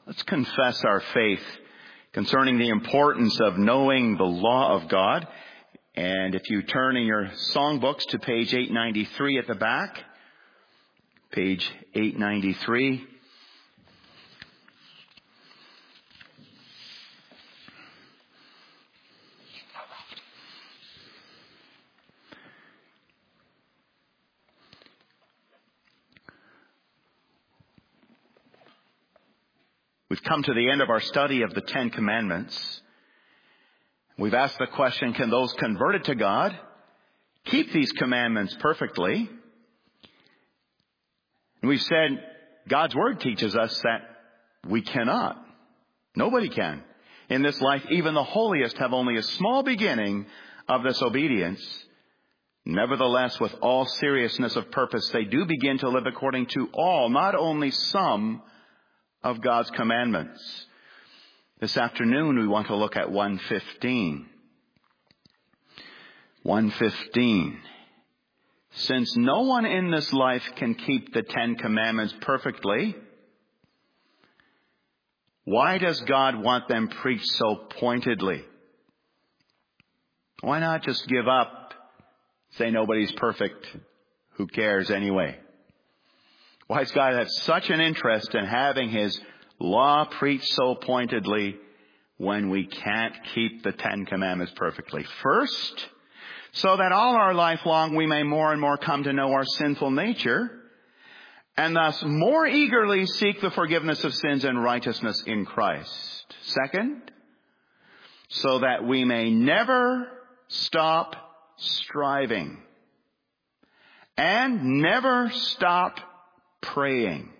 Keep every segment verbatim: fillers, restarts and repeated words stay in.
Let's confess our faith concerning the importance of knowing the law of God. And if you turn in your songbooks to page eight ninety-three at the back, page eight ninety-three. We've come to the end of our study of the Ten Commandments. We've asked the question, can those converted to God keep these commandments perfectly? And we've said God's Word teaches us that we cannot. Nobody can. In this life, even the holiest have only a small beginning of this obedience. Nevertheless, with all seriousness of purpose, they do begin to live according to all, not only some, of God's commandments. This afternoon we want to look at one fifteen. one fifteen. Since no one in this life can keep the Ten Commandments perfectly, why does God want them preached so pointedly? Why not just give up, say nobody's perfect, who cares anyway? Why does God have such an interest in having His law preached so pointedly when we can't keep the Ten Commandments perfectly? First, so that all our life long we may more and more come to know our sinful nature, and thus more eagerly seek the forgiveness of sins and righteousness in Christ. Second, so that we may never stop striving and never stop praying.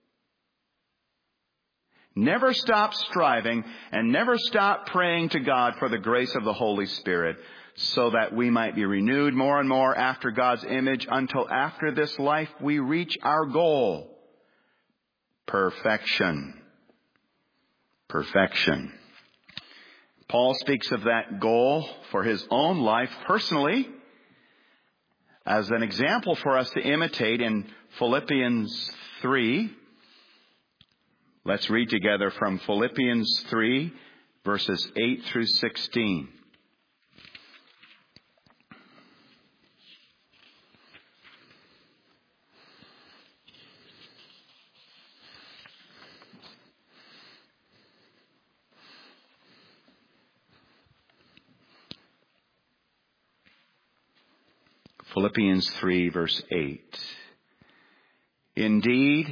Never stop striving and never stop praying to God for the grace of the Holy Spirit, so that we might be renewed more and more after God's image until after this life we reach our goal. Perfection. Perfection. Paul speaks of that goal for his own life personally as an example for us to imitate in Philippians three. Let's read together from Philippians three, verses eight through sixteen. Philippians three, verse eight. Indeed,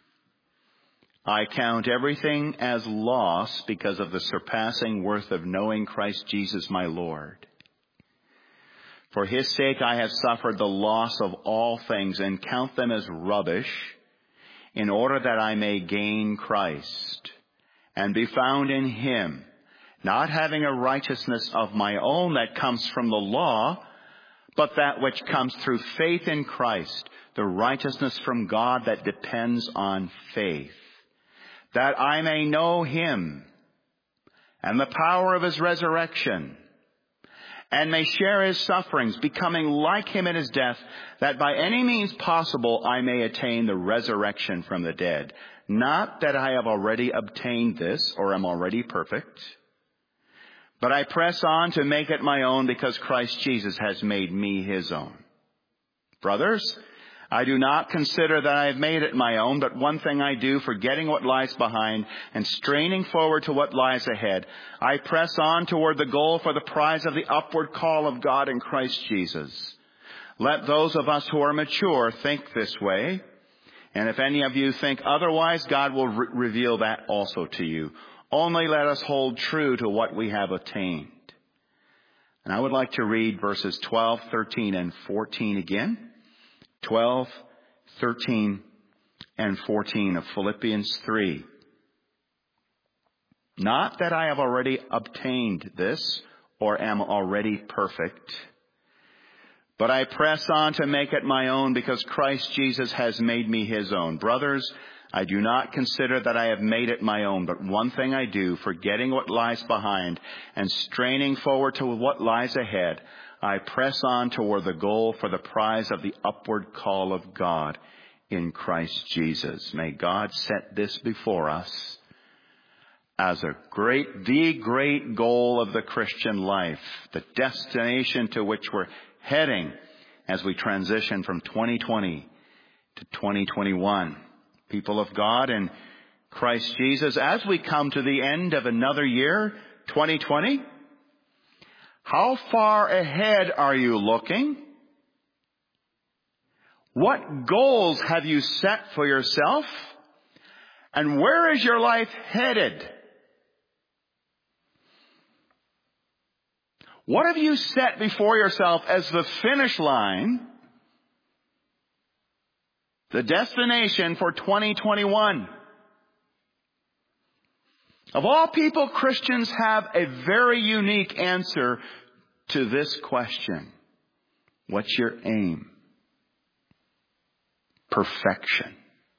I count everything as loss because of the surpassing worth of knowing Christ Jesus my Lord. For His sake I have suffered the loss of all things and count them as rubbish, in order that I may gain Christ and be found in Him, not having a righteousness of my own that comes from the law, but that which comes through faith in Christ, the righteousness from God that depends on faith, that I may know Him and the power of His resurrection, and may share His sufferings, becoming like Him in His death, that by any means possible I may attain the resurrection from the dead. Not that I have already obtained this or am already perfect, but I press on to make it my own because Christ Jesus has made me His own. Brothers, I do not consider that I have made it my own, but one thing I do, forgetting what lies behind and straining forward to what lies ahead, I press on toward the goal for the prize of the upward call of God in Christ Jesus. Let those of us who are mature think this way, and if any of you think otherwise, God will re- reveal that also to you. Only let us hold true to what we have attained. And I would like to read verses twelve, thirteen, and fourteen again. twelve, thirteen, and fourteen of Philippians three. Not that I have already obtained this or am already perfect, but I press on to make it my own because Christ Jesus has made me His own. Brothers, I do not consider that I have made it my own, but one thing I do, forgetting what lies behind and straining forward to what lies ahead, I press on toward the goal for the prize of the upward call of God in Christ Jesus. May God set this before us as a great, the great goal of the Christian life, the destination to which we're heading as we transition from twenty twenty to twenty twenty-one. People of God in Christ Jesus, as we come to the end of another year, twenty twenty, how far ahead are you looking? What goals have you set for yourself? And where is your life headed? What have you set before yourself as the finish line, the destination for twenty twenty-one? Of all people, Christians have a very unique answer to this question. What's your aim? Perfection.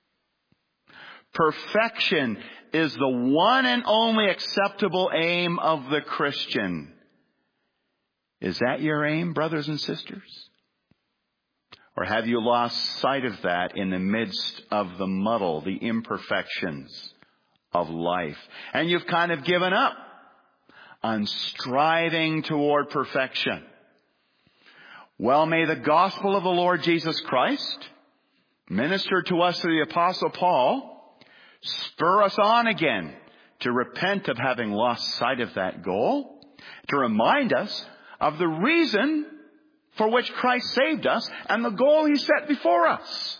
Perfection is the one and only acceptable aim of the Christian. Is that your aim, brothers and sisters? Or have you lost sight of that in the midst of the muddle, the imperfections of life? And you've kind of given up on striving toward perfection. Well, may the gospel of the Lord Jesus Christ, ministered to us through the Apostle Paul, spur us on again to repent of having lost sight of that goal, to remind us of the reason for which Christ saved us and the goal He set before us.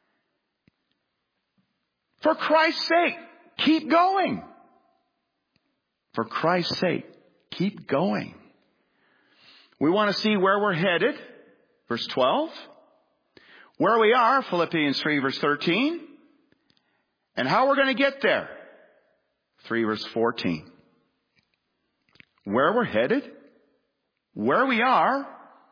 For Christ's sake, keep going. For Christ's sake, keep going. We want to see where we're headed, verse twelve. Where we are, Philippians three, verse thirteen. And how we're going to get there, three, verse fourteen. Where we're headed, where we are,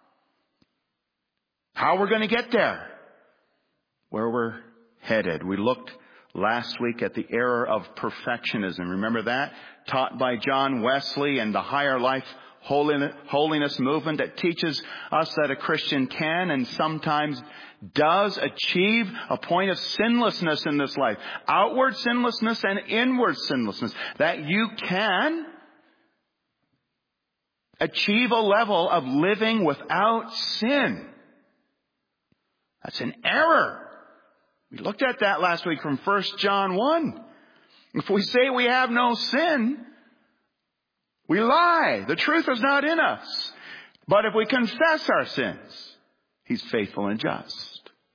how we're going to get there, where we're headed. We looked last week at the error of perfectionism. Remember that? Taught by John Wesley and the Higher Life Holiness Movement that teaches us that a Christian can and sometimes does achieve a point of sinlessness in this life. Outward sinlessness and inward sinlessness. That you can achieve a level of living without sin. That's an error. We looked at that last week from First John one. If we say we have no sin, we lie. The truth is not in us. But if we confess our sins, He's faithful and just.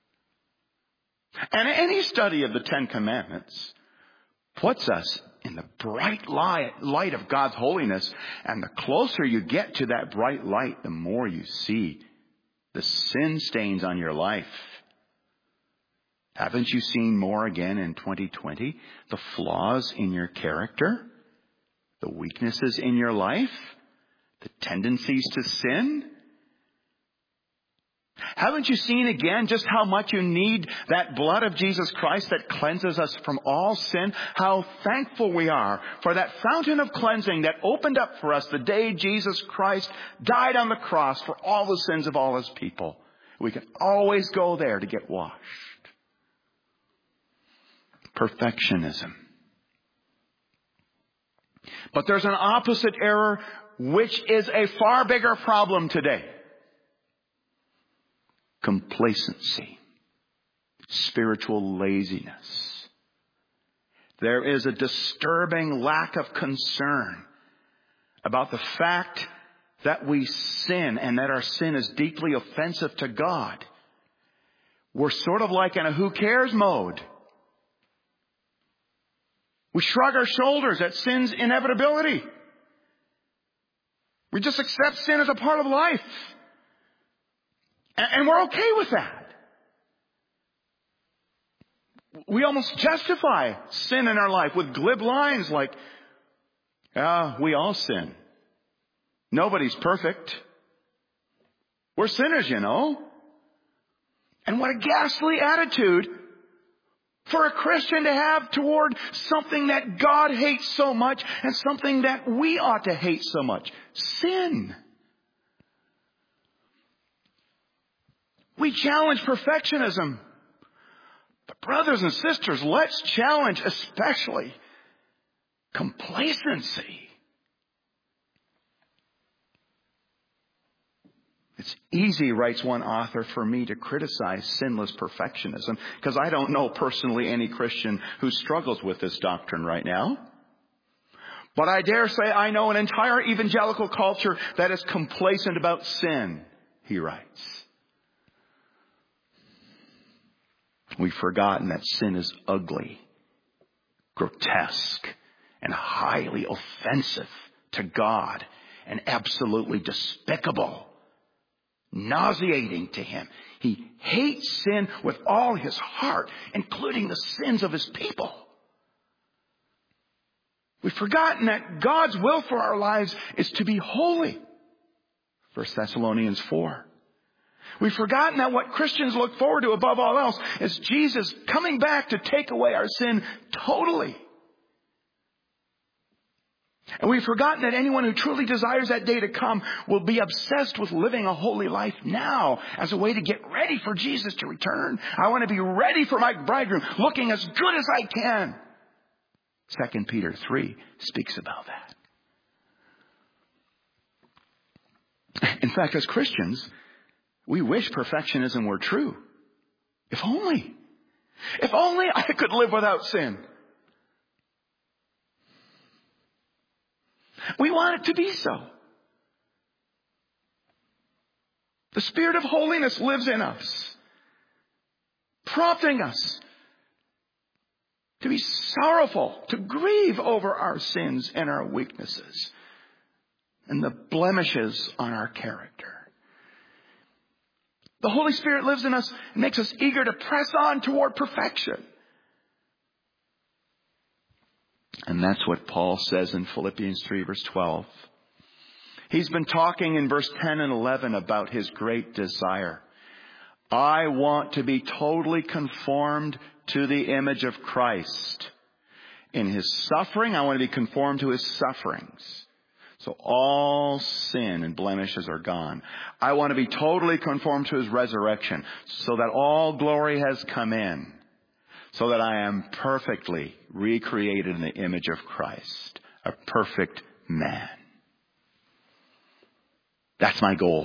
And any study of the Ten Commandments puts us in the bright light, light of God's holiness. And the closer you get to that bright light, the more you see the sin stains on your life. Haven't you seen more again in twenty twenty? The flaws in your character, the weaknesses in your life, the tendencies to sin. Haven't you seen again just how much you need that blood of Jesus Christ that cleanses us from all sin? How thankful we are for that fountain of cleansing that opened up for us the day Jesus Christ died on the cross for all the sins of all His people. We can always go there to get washed. Perfectionism. But there's an opposite error which is a far bigger problem today. Complacency. Spiritual laziness. There is a disturbing lack of concern about the fact that we sin and that our sin is deeply offensive to God. We're sort of like in a who cares mode. We shrug our shoulders at sin's inevitability. We just accept sin as a part of life. And we're okay with that. We almost justify sin in our life with glib lines like, ah, we all sin. Nobody's perfect. We're sinners, you know. And what a ghastly attitude for a Christian to have toward something that God hates so much and something that we ought to hate so much. Sin. We challenge perfectionism. But brothers and sisters, let's challenge especially complacency. It's easy, writes one author, for me to criticize sinless perfectionism because I don't know personally any Christian who struggles with this doctrine right now. But I dare say I know an entire evangelical culture that is complacent about sin, he writes. We've forgotten that sin is ugly, grotesque, and highly offensive to God, and absolutely despicable, nauseating to him. He hates sin with all his heart, including the sins of his people. We've forgotten that God's will for our lives is to be holy. First Thessalonians four. We've forgotten that what Christians look forward to above all else is Jesus coming back to take away our sin totally. And we've forgotten that anyone who truly desires that day to come will be obsessed with living a holy life now as a way to get ready for Jesus to return. I want to be ready for my bridegroom, looking as good as I can. Second Peter three speaks about that. In fact, as Christians, we wish perfectionism were true. If only. If only I could live without sin. We want it to be so. The Spirit of holiness lives in us, prompting us to be sorrowful, to grieve over our sins and our weaknesses and the blemishes on our character. The Holy Spirit lives in us and makes us eager to press on toward perfection. And that's what Paul says in Philippians three, verse twelve. He's been talking in verse ten and eleven about his great desire. I want to be totally conformed to the image of Christ. In his suffering, I want to be conformed to his sufferings. So all sin and blemishes are gone. I want to be totally conformed to his resurrection so that all glory has come in. So that I am perfectly recreated in the image of Christ. A perfect man. That's my goal.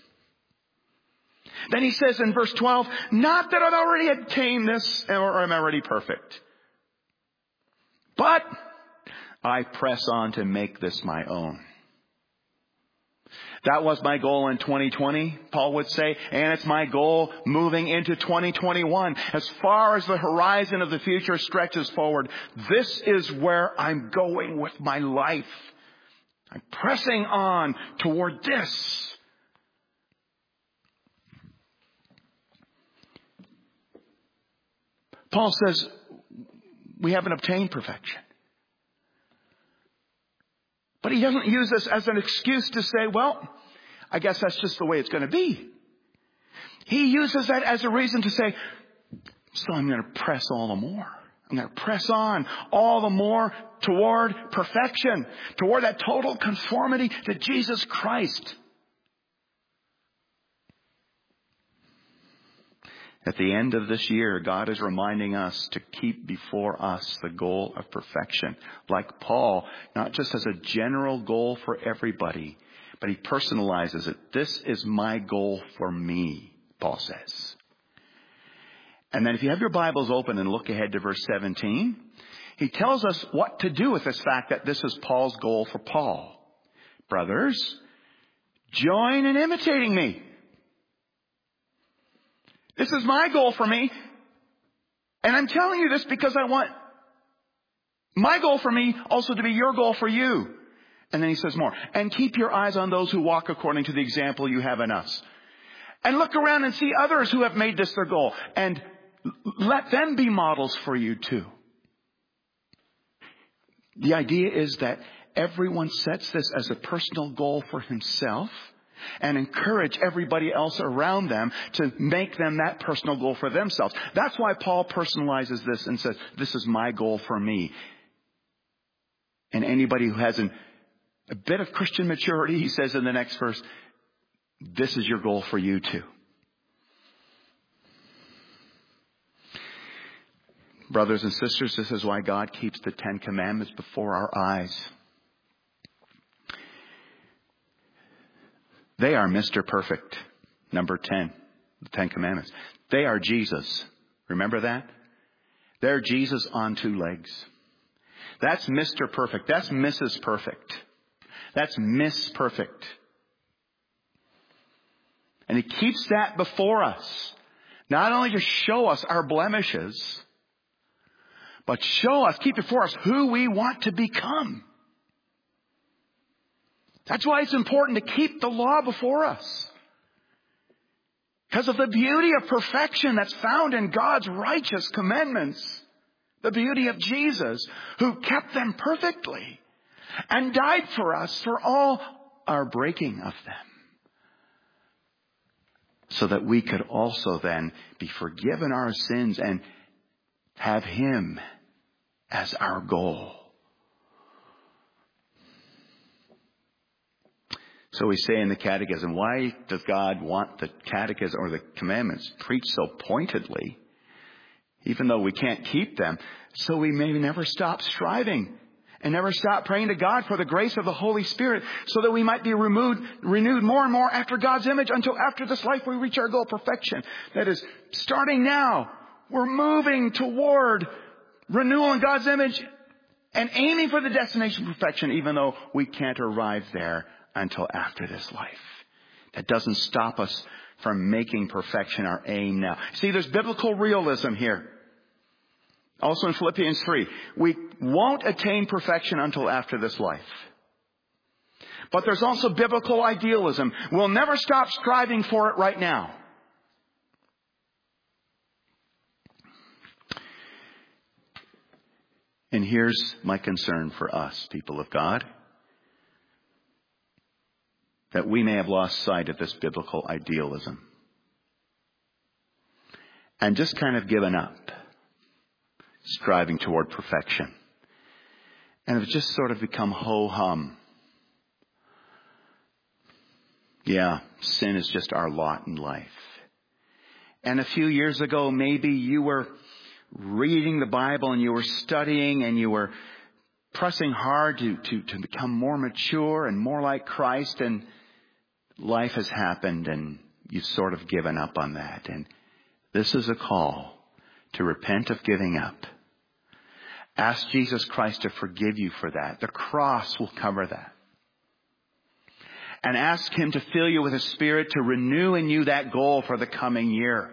Then he says in verse twelve, not that I've already attained this or I'm already perfect. But I press on to make this my own. That was my goal in twenty twenty, Paul would say, and it's my goal moving into twenty twenty-one. As far as the horizon of the future stretches forward, this is where I'm going with my life. I'm pressing on toward this. Paul says we haven't obtained perfection. But he doesn't use this as an excuse to say, well, I guess that's just the way it's going to be. He uses that as a reason to say, so I'm going to press all the more. I'm going to press on all the more toward perfection, toward that total conformity to Jesus Christ. At the end of this year, God is reminding us to keep before us the goal of perfection. Like Paul, not just as a general goal for everybody, but he personalizes it. This is my goal for me, Paul says. And then if you have your Bibles open and look ahead to verse seventeen, he tells us what to do with this fact that this is Paul's goal for Paul. Brothers, join in imitating me. This is my goal for me. And I'm telling you this because I want my goal for me also to be your goal for you. And then he says more. And keep your eyes on those who walk according to the example you have in us. And look around and see others who have made this their goal. And let them be models for you too. The idea is that everyone sets this as a personal goal for himself. And encourage everybody else around them to make them that personal goal for themselves. That's why Paul personalizes this and says, this is my goal for me. And anybody who has an, a bit of Christian maturity, he says in the next verse, this is your goal for you too. Brothers and sisters, this is why God keeps the Ten Commandments before our eyes. They are Mister Perfect. Number ten, the Ten Commandments. They are Jesus. Remember that? They're Jesus on two legs. That's Mister Perfect. That's Missus Perfect. That's Miss Perfect. And He keeps that before us. Not only to show us our blemishes, but show us, keep before us who we want to become. That's why it's important to keep the law before us. Because of the beauty of perfection that's found in God's righteous commandments. The beauty of Jesus, who kept them perfectly and died for us for all our breaking of them. So that we could also then be forgiven our sins and have Him as our goal. So we say in the Catechism, why does God want the Catechism or the commandments preached so pointedly, even though we can't keep them? So we may never stop striving and never stop praying to God for the grace of the Holy Spirit, so that we might be removed, renewed more and more after God's image, until after this life we reach our goal of perfection. That is, starting now, we're moving toward renewal in God's image and aiming for the destination of perfection, even though we can't arrive there until after this life. That doesn't stop us from making perfection our aim now. See, there's biblical realism here. Also in Philippians three, we won't attain perfection until after this life. But there's also biblical idealism. We'll never stop striving for it right now. And here's my concern for us, people of God. That we may have lost sight of this biblical idealism. And just kind of given up striving toward perfection. And have just sort of become ho-hum. Yeah, sin is just our lot in life. And a few years ago, maybe you were reading the Bible and you were studying and you were pressing hard to, to, to become more mature and more like Christ, and life has happened and you've sort of given up on that. And this is a call to repent of giving up. Ask Jesus Christ to forgive you for that. The cross will cover that. And ask Him to fill you with His Spirit to renew in you that goal for the coming year.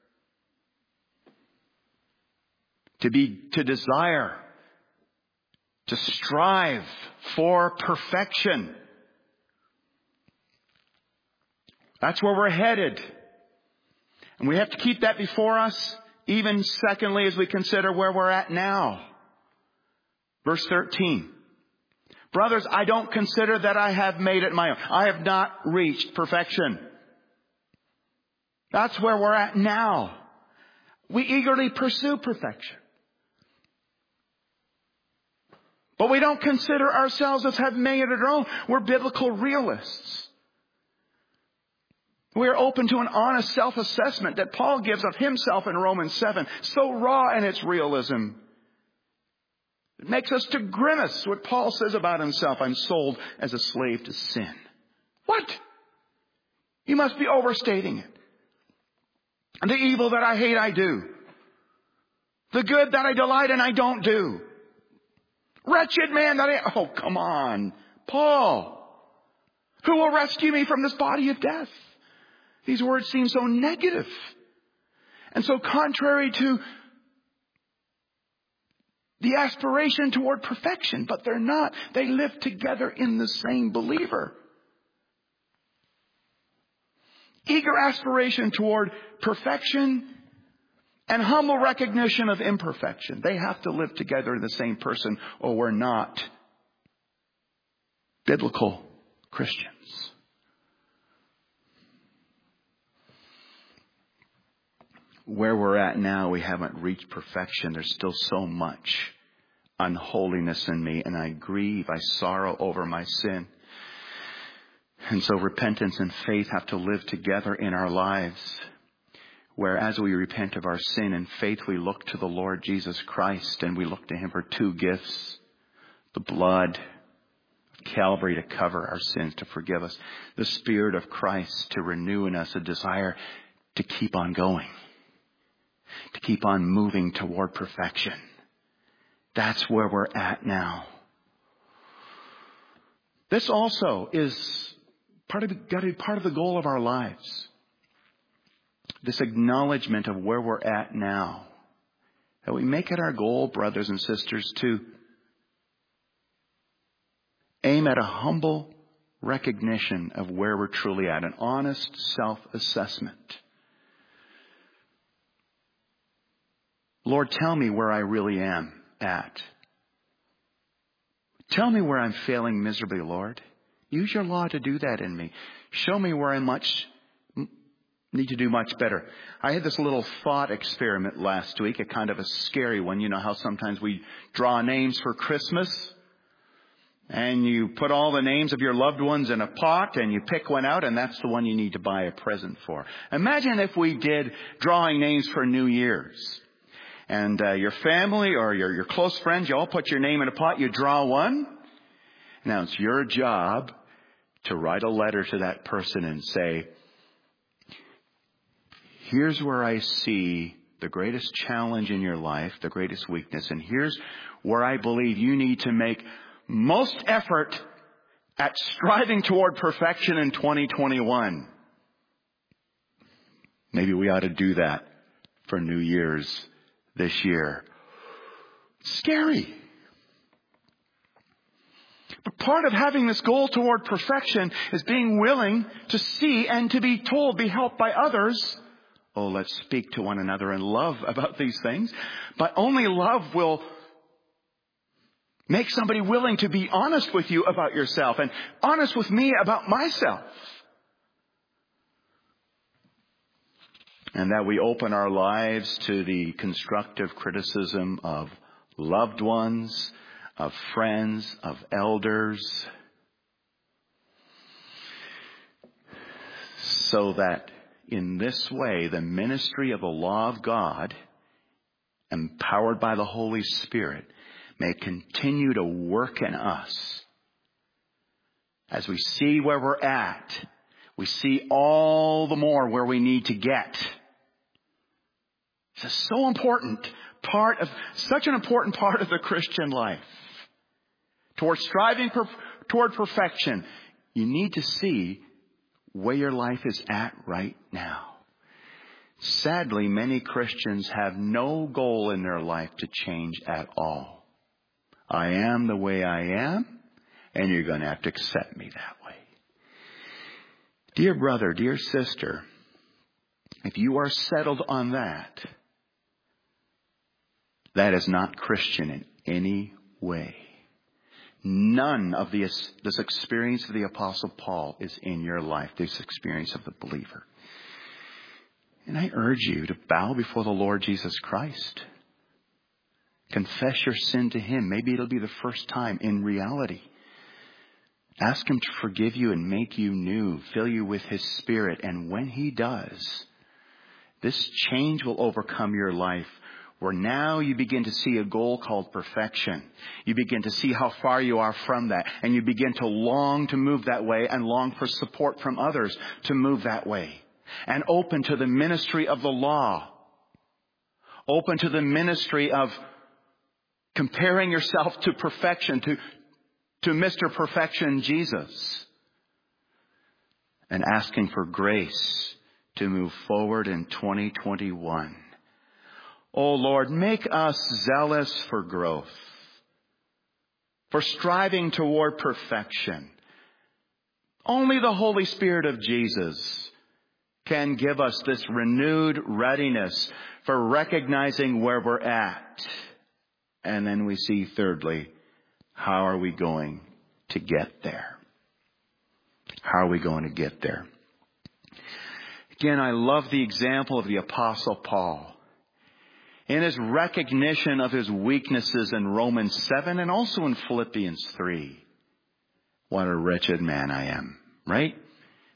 To be, to desire, to strive for perfection. That's where we're headed. And we have to keep that before us, even secondly, as we consider where we're at now. Verse thirteen. Brothers, I don't consider that I have made it my own. I have not reached perfection. That's where we're at now. We eagerly pursue perfection. But we don't consider ourselves as having made it our own. We're biblical realists. We are open to an honest self-assessment that Paul gives of himself in Romans seven. So raw in its realism. It makes us to grimace what Paul says about himself. I'm sold as a slave to sin. What? He must be overstating it. And the evil that I hate, I do. The good that I delight in, I don't do. Wretched man that I... Oh, come on. Paul. Who will rescue me from this body of death? These words seem so negative. And so contrary to the aspiration toward perfection. But they're not. They live together in the same believer. Eager aspiration toward perfection and humble recognition of imperfection. They have to live together in the same person, or we're not biblical Christians. Where we're at now, we haven't reached perfection. There's still so much unholiness in me, and I grieve, I sorrow over my sin. And so repentance and faith have to live together in our lives. where as we repent of our sin and faith, we look to the Lord Jesus Christ and we look to him for two gifts: the blood of Calvary to cover our sins, to forgive us, the Spirit of Christ to renew in us a desire to keep on going, to keep on moving toward perfection. That's where we're at now. This also is part of got to be part of the goal of our lives. This acknowledgement of where we're at now. That we make it our goal, brothers and sisters, to aim at a humble recognition of where we're truly at, an honest self-assessment. Lord, tell me where I really am at. Tell me where I'm failing miserably, Lord. Use your law to do that in me. Show me where I much need to do much better. I had this little thought experiment last week, a kind of a scary one. You know how sometimes we draw names for Christmas, and you put all the names of your loved ones in a pot and you pick one out, and that's the one you need to buy a present for. Imagine if we did drawing names for New Year's. And uh, your family or your, your close friends, you all put your name in a pot, you draw one. Now it's your job to write a letter to that person and say, here's where I see the greatest challenge in your life, the greatest weakness, and here's where I believe you need to make most effort at striving toward perfection in twenty twenty-one. Maybe we ought to do that for New Year's this year. Scary. But part of having this goal toward perfection is being willing to see and to be told, be helped by others. Oh, let's speak to one another in love about these things. But only love will make somebody willing to be honest with you about yourself and honest with me about myself. And that we open our lives to the constructive criticism of loved ones, of friends, of elders, so that in this way, the ministry of the law of God, empowered by the Holy Spirit, may continue to work in us. As we see where we're at, we see all the more where we need to get. It's a so important part of, such an important part of the Christian life. Toward striving per, toward perfection, you need to see where your life is at right now. Sadly, many Christians have no goal in their life to change at all. I am the way I am, and you're going to have to accept me that way. Dear brother, dear sister, if you are settled on that, that is not Christian in any way. None of this, this experience of the Apostle Paul is in your life, this experience of the believer. And I urge you to bow before the Lord Jesus Christ. Confess your sin to him. Maybe it'll be the first time in reality. Ask him to forgive you and make you new, fill you with his Spirit. And when he does, this change will overcome your life, where now you begin to see a goal called perfection. You begin to see how far you are from that. And you begin to long to move that way and long for support from others to move that way. And open to the ministry of the law. Open to the ministry of comparing yourself to perfection, to, to Mister Perfection Jesus. And asking for grace to move forward in twenty twenty-one. Oh Lord, make us zealous for growth, for striving toward perfection. Only the Holy Spirit of Jesus can give us this renewed readiness for recognizing where we're at. And then we see, thirdly, how are we going to get there? How are we going to get there? Again, I love the example of the Apostle Paul. In his recognition of his weaknesses in Romans seven and also in Philippians three. What a wretched man I am, right?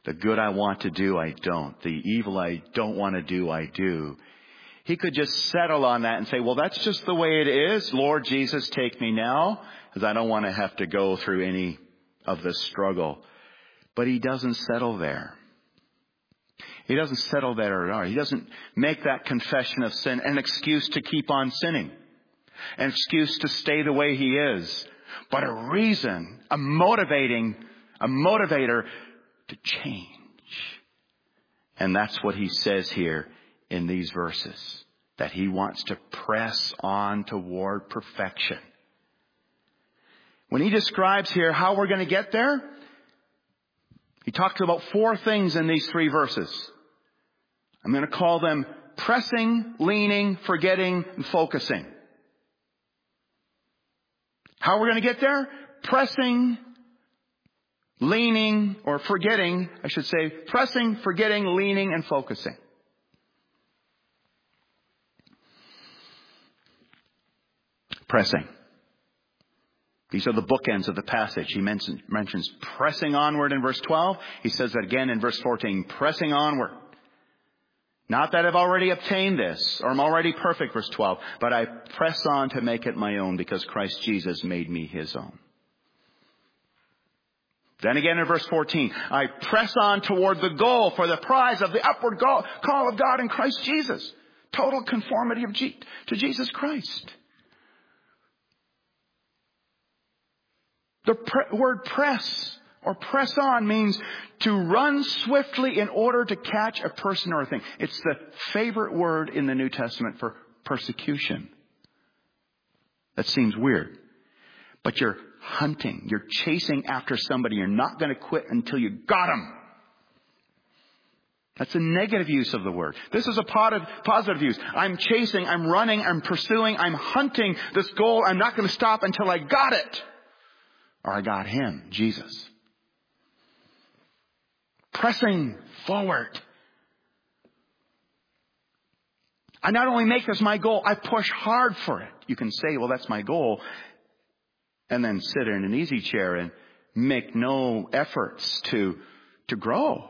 The good I want to do, I don't. The evil I don't want to do, I do. He could just settle on that and say, well, that's just the way it is. Lord Jesus, take me now, because I don't want to have to go through any of this struggle. But he doesn't settle there. He doesn't settle there at all. He doesn't make that confession of sin an excuse to keep on sinning, an excuse to stay the way he is, but a reason, a motivating, a motivator to change. And that's what he says here in these verses, that he wants to press on toward perfection. When he describes here how we're going to get there, he talks about four things in these three verses. I'm going to call them pressing, leaning, forgetting, and focusing. How we're going to get there? Pressing, leaning, or forgetting, I should say, pressing, forgetting, leaning, and focusing. Pressing. These are the bookends of the passage. He mentions, mentions pressing onward in verse twelve. He says that again in verse fourteen, pressing onward. Not that I've already obtained this, or I'm already perfect, verse twelve, but I press on to make it my own because Christ Jesus made me his own. Then again in verse fourteen, I press on toward the goal for the prize of the upward goal, call of God in Christ Jesus. Total conformity of G- to Jesus Christ. The pre- word press or press on means to run swiftly in order to catch a person or a thing. It's the favorite word in the New Testament for persecution. That seems weird. But you're hunting. You're chasing after somebody. You're not going to quit until you got them. That's a negative use of the word. This is a positive use. I'm chasing. I'm running. I'm pursuing. I'm hunting this goal. I'm not going to stop until I got it. Or I got him, Jesus. Pressing forward. I not only make this my goal, I push hard for it. You can say, well, that's my goal. And then sit in an easy chair and make no efforts to, to grow.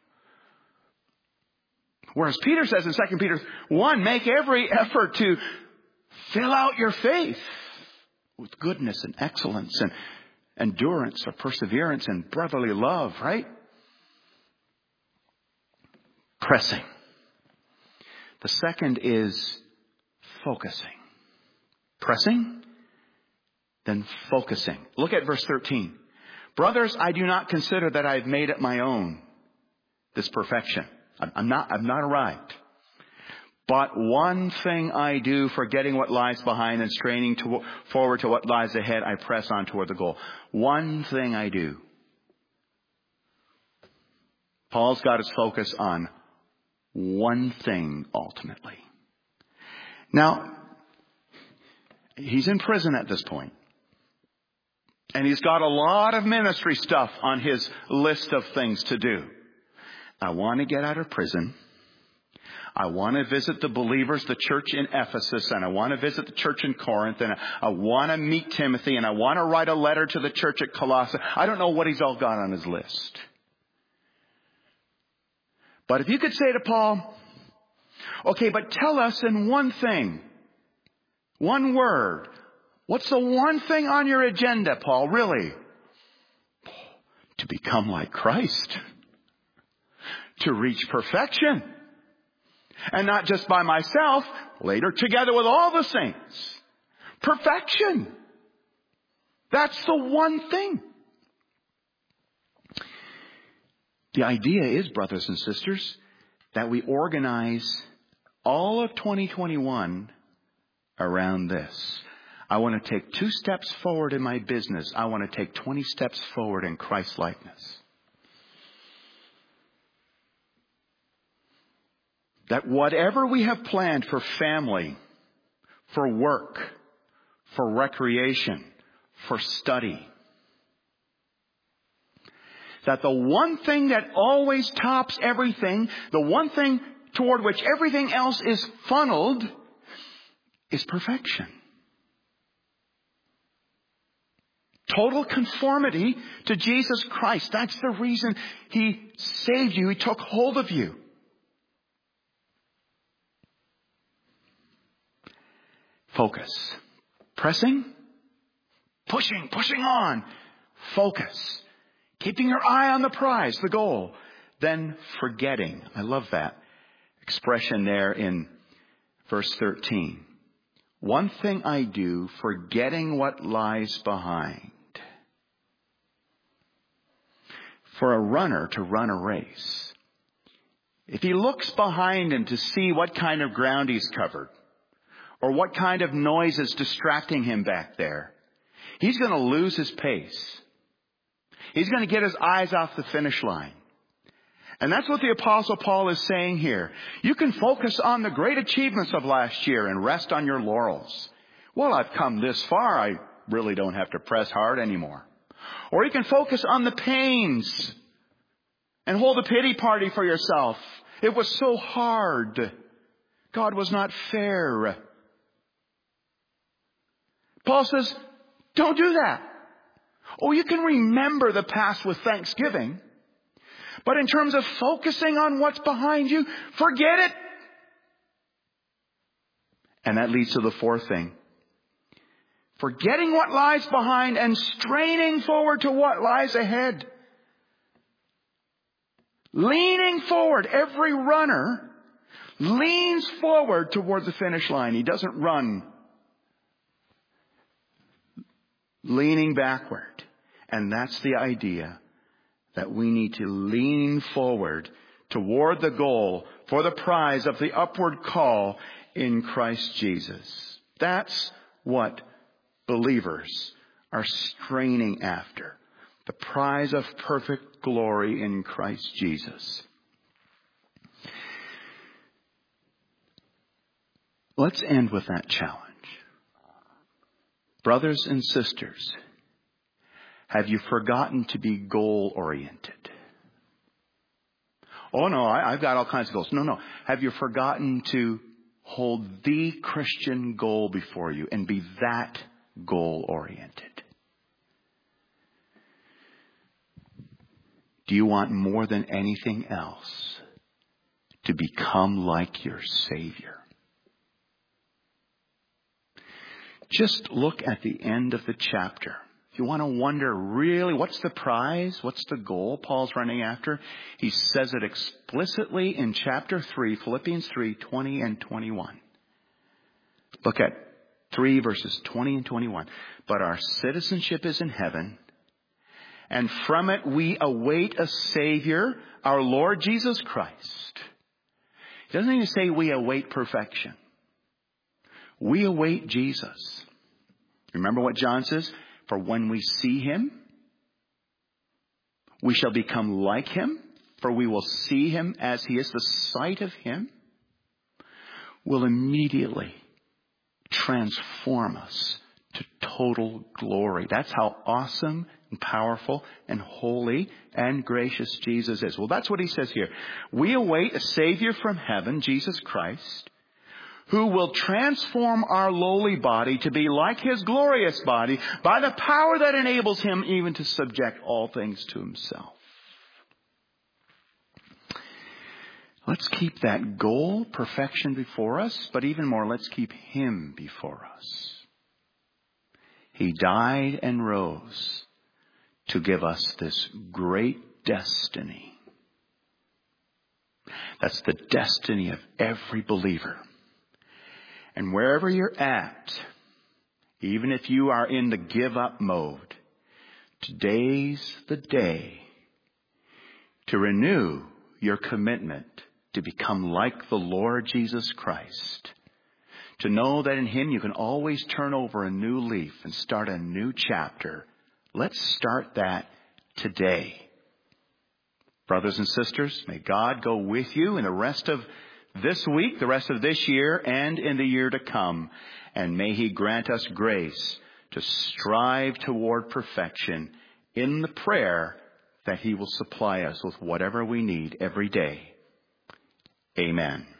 Whereas Peter says in Second Peter one, make every effort to fill out your faith with goodness and excellence and endurance or perseverance and brotherly love, right? Pressing. The second is focusing. Pressing, then focusing. Look at verse thirteen. Brothers, I do not consider that I have made it my own, this perfection. I'm not, I've not arrived. But one thing I do, forgetting what lies behind and straining to, forward to what lies ahead, I press on toward the goal. One thing I do. Paul's got his focus on one thing ultimately. Now, he's in prison at this point. And he's got a lot of ministry stuff on his list of things to do. I want to get out of prison. I want to visit the believers, the church in Ephesus, and I want to visit the church in Corinth, and I want to meet Timothy, and I want to write a letter to the church at Colossae. I don't know what he's all got on his list. But if you could say to Paul, okay, but tell us in one thing, one word, what's the one thing on your agenda, Paul, really? To become like Christ. To reach perfection. And not just by myself, later together with all the saints. Perfection. That's the one thing. The idea is, brothers and sisters, that we organize all of twenty twenty-one around this. I want to take two steps forward in my business. I want to take twenty steps forward in Christ-likeness. That whatever we have planned for family, for work, for recreation, for study, that the one thing that always tops everything, the one thing toward which everything else is funneled, is perfection. Total conformity to Jesus Christ. That's the reason He saved you. He took hold of you. Focus. Pressing. Pushing. Pushing on. Focus. Keeping your eye on the prize, the goal. Then forgetting. I love that expression there in verse thirteen. One thing I do, forgetting what lies behind. For a runner to run a race, if he looks behind him to see what kind of ground he's covered, or what kind of noise is distracting him back there, he's going to lose his pace. He's going to get his eyes off the finish line. And that's what the Apostle Paul is saying here. You can focus on the great achievements of last year and rest on your laurels. Well, I've come this far. I really don't have to press hard anymore. Or you can focus on the pains and hold a pity party for yourself. It was so hard. God was not fair. Paul says, don't do that. Oh, you can remember the past with thanksgiving. But in terms of focusing on what's behind you, forget it. And that leads to the fourth thing. Forgetting what lies behind and straining forward to what lies ahead. Leaning forward. Every runner leans forward toward the finish line. He doesn't run leaning backward. And that's the idea, that we need to lean forward toward the goal for the prize of the upward call in Christ Jesus. That's what believers are straining after. The prize of perfect glory in Christ Jesus. Let's end with that challenge. Brothers and sisters, have you forgotten to be goal-oriented? Oh, no, I, I've got all kinds of goals. No, no. Have you forgotten to hold the Christian goal before you and be that goal-oriented? Do you want more than anything else to become like your Savior? Just look at the end of the chapter. If you want to wonder really what's the prize, what's the goal Paul's running after, he says it explicitly in chapter three, Philippians three, twenty and twenty-one. Look at three verses twenty and twenty-one. But our citizenship is in heaven, and from it we await a Savior, our Lord Jesus Christ. He doesn't even say we await perfection. We await Jesus. Remember what John says? For when we see Him, we shall become like Him, for we will see Him as He is. The sight of Him will immediately transform us to total glory. That's how awesome and powerful and holy and gracious Jesus is. Well, that's what he says here. We await a Savior from heaven, Jesus Christ, who will transform our lowly body to be like His glorious body by the power that enables Him even to subject all things to Himself. Let's keep that goal, perfection, before us, but even more, let's keep Him before us. He died and rose to give us this great destiny. That's the destiny of every believer. And wherever you're at, even if you are in the give up mode, today's the day to renew your commitment to become like the Lord Jesus Christ. To know that in Him you can always turn over a new leaf and start a new chapter. Let's start that today. Brothers and sisters, may God go with you in the rest of this week, the rest of this year, and in the year to come. And may He grant us grace to strive toward perfection in the prayer that He will supply us with whatever we need every day. Amen.